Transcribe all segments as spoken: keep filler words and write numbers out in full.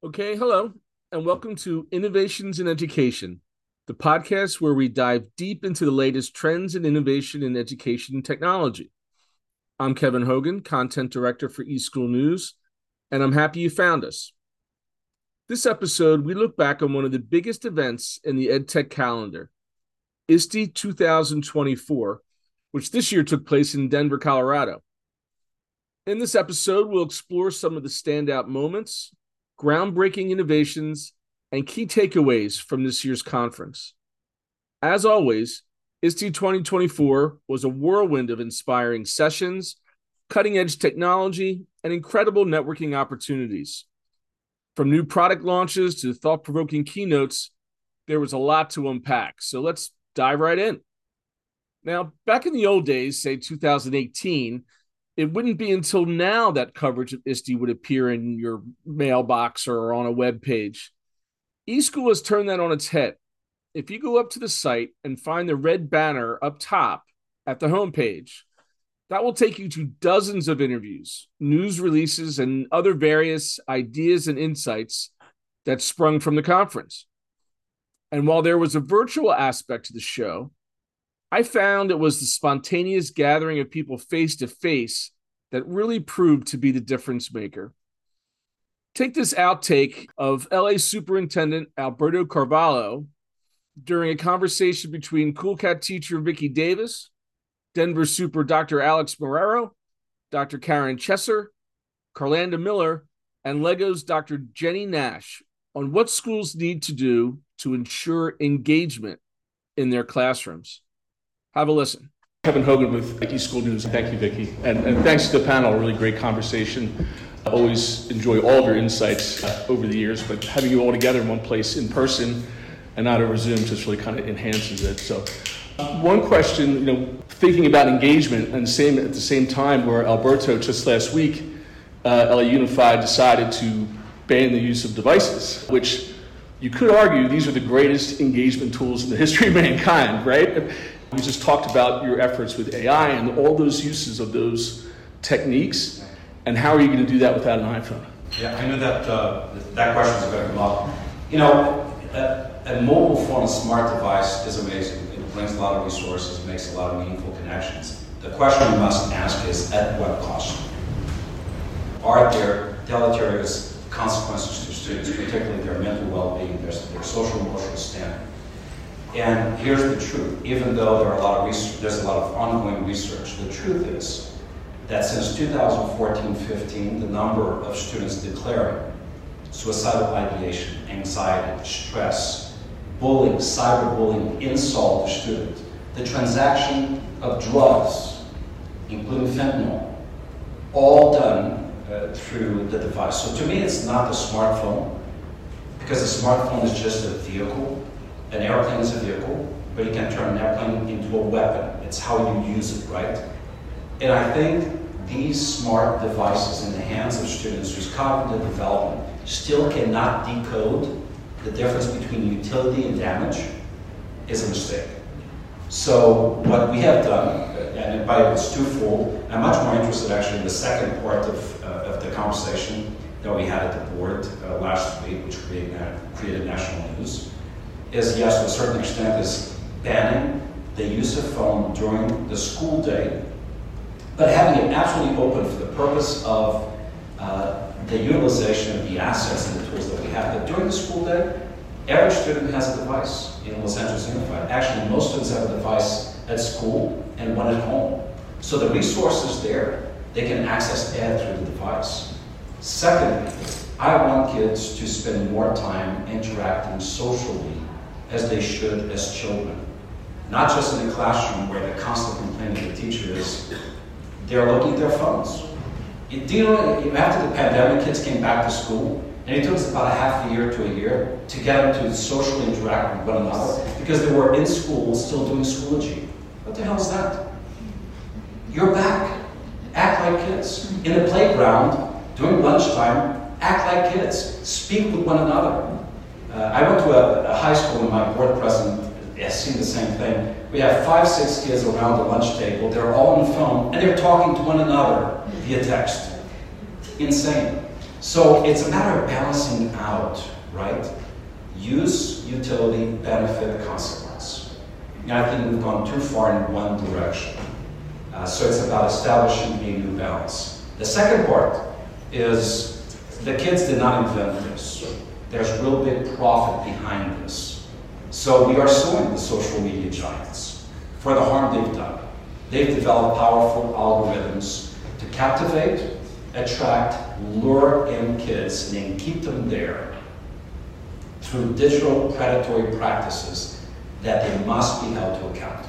Okay, hello, and welcome to Innovations in Education, the podcast where we dive deep into the latest trends and innovation in education and technology. I'm Kevin Hogan, Content Director for eSchool News, and I'm happy you found us. This episode, we look back on one of the biggest events in the EdTech calendar, I S T E twenty twenty-four, which this year took place in Denver, Colorado. In this episode, we'll explore some of the standout moments, groundbreaking innovations, and key takeaways from this year's conference. As always, I S T E twenty twenty-four was a whirlwind of inspiring sessions, cutting-edge technology, and incredible networking opportunities. From new product launches to thought-provoking keynotes, there was a lot to unpack, so let's dive right in. Now, back in the old days, say two thousand eighteen, it wouldn't be until now that coverage of I S T E would appear in your mailbox or on a web page. eSchool has turned that on its head. If you go up to the site and find the red banner up top at the homepage, that will take you to dozens of interviews, news releases, and other various ideas and insights that sprung from the conference. And while there was a virtual aspect to the show, I found it was the spontaneous gathering of people face to face that really proved to be the difference maker. Take this outtake of L A Superintendent Alberto Carvalho during a conversation between Cool Cat teacher Vicki Davis, Denver Super Doctor Alex Marrero, Doctor Karen Chesser, Carlanda Miller, and Lego's Doctor Jenny Nash on what schools need to do to ensure engagement in their classrooms. Have a listen. Kevin Hogan with eSchool News. Thank you, Vicki. And, and thanks to the panel, a really great conversation. I always enjoy all of your insights uh, over the years, but having you all together in one place in person and not over Zoom just really kind of enhances it. So uh, one question, you know, thinking about engagement and same at the same time where Alberto just last week, uh, L A Unified decided to ban the use of devices, which you could argue these are the greatest engagement tools in the history of mankind, right? We just talked about your efforts with A I and all those uses of those techniques, and how are you going to do that without an iPhone? Yeah, I knew that uh, that question was going to come up. You know, a, a mobile phone, a smart device is amazing. It brings a lot of resources, makes a lot of meaningful connections. The question you must ask is, at what cost? Are there deleterious consequences to students, particularly their mental well-being, their, their social emotional standing? And here's the truth. Even though there are a lot of research, there's a lot of ongoing research, the truth is that since two thousand fourteen fifteen, the number of students declaring suicidal ideation, anxiety, stress, bullying, cyberbullying, insult to student, the transaction of drugs, including fentanyl, all done uh, through the device. So to me, it's not the smartphone, because a smartphone is just a vehicle. An airplane is a vehicle, but you can turn an airplane into a weapon. It's how you use it, right? And I think these smart devices in the hands of students whose cognitive development still cannot decode the difference between utility and damage is a mistake. So what we have done, and by it's twofold, I'm much more interested actually in the second part of, uh, of the conversation that we had at the board uh, last week, which created, created national news, is yes, to a certain extent, is banning the use of phone during the school day, but having it absolutely open for the purpose of uh, the utilization of the assets and the tools that we have. But during the school day, every student has a device in Los Angeles Unified. Actually, most students have a device at school and one at home. So the resources there, they can access ed through the device. Secondly, I want kids to spend more time interacting socially as they should as children. Not just in the classroom where the constant complaint of the teacher is, they're looking at their phones. You, do you know, after the pandemic, kids came back to school, and it took us about a half a year to a year to get them to socially interact with one another because they were in school still doing Schoology. What the hell is that? You're back. Act like kids. In the playground, during lunchtime, act like kids. Speak with one another. Uh, I went to a, a high school and my board president has seen the same thing. We have five, six kids around the lunch table. They're all on the phone and they're talking to one another via text. Insane. So it's a matter of balancing out, right? Use, utility, benefit, consequence. And I think we've gone too far in one direction. Uh, so it's about establishing a new balance. The second part is the kids did not invent this. There's real big profit behind this. So we are suing the social media giants for the harm they've done. They've developed powerful algorithms to captivate, attract, lure in kids, and then keep them there through digital predatory practices that they must be held to account.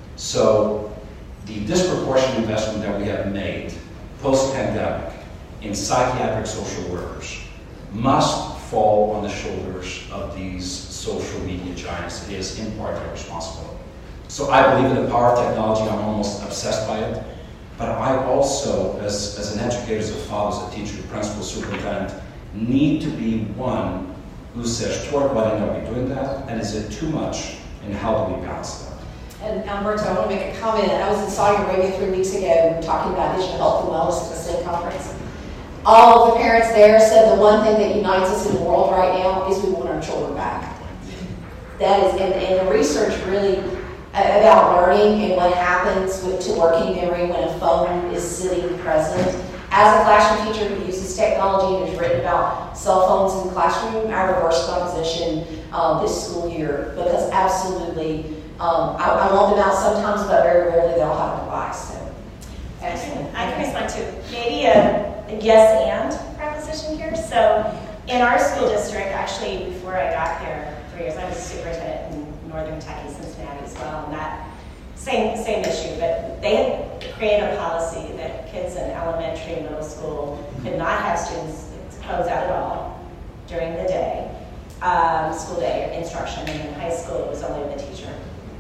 So the disproportionate investment that we have made post-pandemic in psychiatric social workers must fall on the shoulders of these social media giants. It is in part their responsibility. So I believe in the power of technology. I'm almost obsessed by it. But I also, as, as an educator, as a father, as a teacher, principal, superintendent, need to be one who says, toward what end are we doing that? And is it too much? And how do we balance that? And Alberto, I want to make a comment. I was in Saudi Arabia three weeks ago talking about digital health and wellness at the same conference. All of the parents there said the one thing that unites us in the world right now is we want our children back. That is, and, and the research really about learning and what happens with, to working memory when a phone is sitting present. As a classroom teacher who uses technology and has written about cell phones in the classroom, I reversed my position um, this school year because absolutely, um, I, I want them out sometimes, but very rarely they'll have a device. So, excellent. I can respond to maybe a, a yes and proposition here. So in our school district, actually before I got there three years, I was a superintendent in Northern Kentucky, Cincinnati as well, and that same same issue, but they had created a policy that kids in elementary and middle school could not have students phones out at all during the day, um, school day instruction, and in high school it was only the teacher.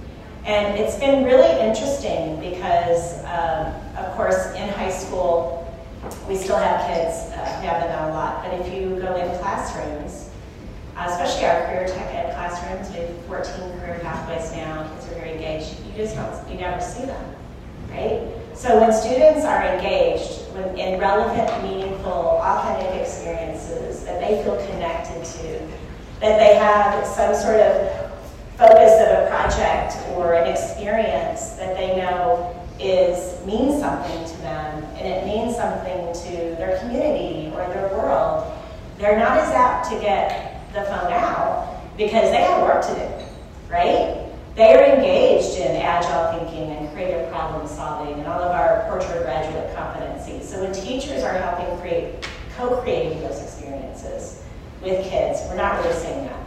And it's been really interesting because, um, of course, in high school, we still have kids uh, who have them out a lot, but if you go in classrooms, uh, especially our career tech ed classrooms, we have fourteen career pathways now, kids are very engaged, you just don't, you never see them, right? So when students are engaged when, in relevant, meaningful, authentic experiences that they feel connected to, that they have some sort of focus of a project or an experience that they know is means something to them, and it means something to their community or their world, they're not as apt to get the phone out because they have work to do, right? They are engaged in agile thinking and creative problem solving and all of our Portrait graduate competencies. So when teachers are helping create, co-creating those experiences with kids, we're not really seeing that.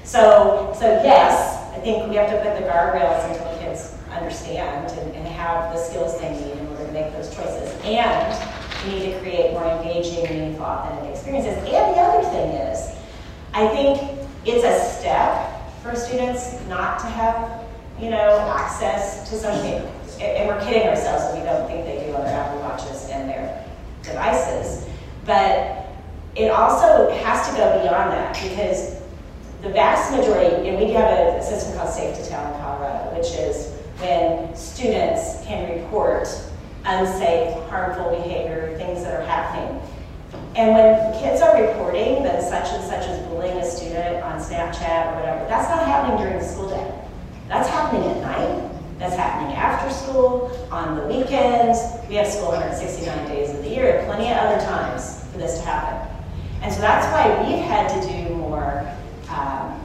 So, so yes, I think we have to put the guardrails until kids understand and, and have the skills they need in order to make those choices. And we need to create more engaging, meaningful, authentic experiences. And the other thing is, I think it's a step for students not to have, you know, access to social media. And we're kidding ourselves that we don't think they do on their Apple Watches and their devices. But it also has to go beyond that because the vast majority, and we have a, a system called Safe to Tell in Colorado, which is when students can report unsafe, harmful behavior, things that are happening. And when kids are reporting that such and such is bullying a student on Snapchat or whatever, that's not happening during the school day. That's happening at night. That's happening after school, on the weekends. We have school one hundred sixty-nine days of the year, plenty of other times for this to happen. And so that's why we've had to do more um,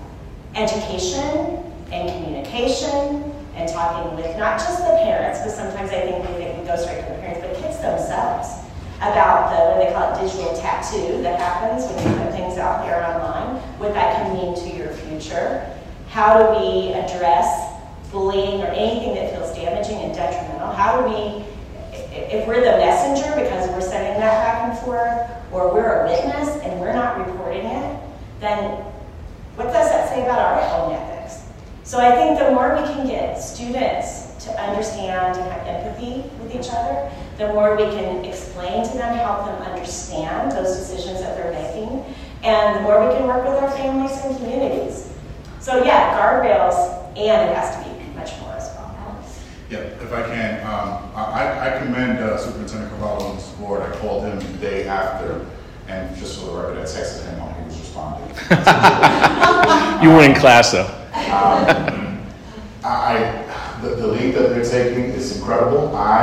education and communication and talking with not just the parents, because sometimes I think we think we go straight to the parents, but kids themselves about the, what they call it, digital tattoo that happens when you put things out there online, what that can mean to your future. How do we address bullying or anything that feels damaging and detrimental? How do we, if we're the messenger because we're sending that back and forth, or we're a witness and we're not reporting it, then what does that say about our own ethics? So I think the more we can get students to understand and have empathy with each other, the more we can explain to them, help them understand those decisions that they're making, and the more we can work with our families and communities. So yeah, guardrails, and it has to be much more as well. Yeah, if I can, um, I, I commend uh, Superintendent Cavallo and his board. I called him the day after, And just for the record, I texted him while he was responding. You were in class, though. Um, I, the, the lead that they're taking is incredible. I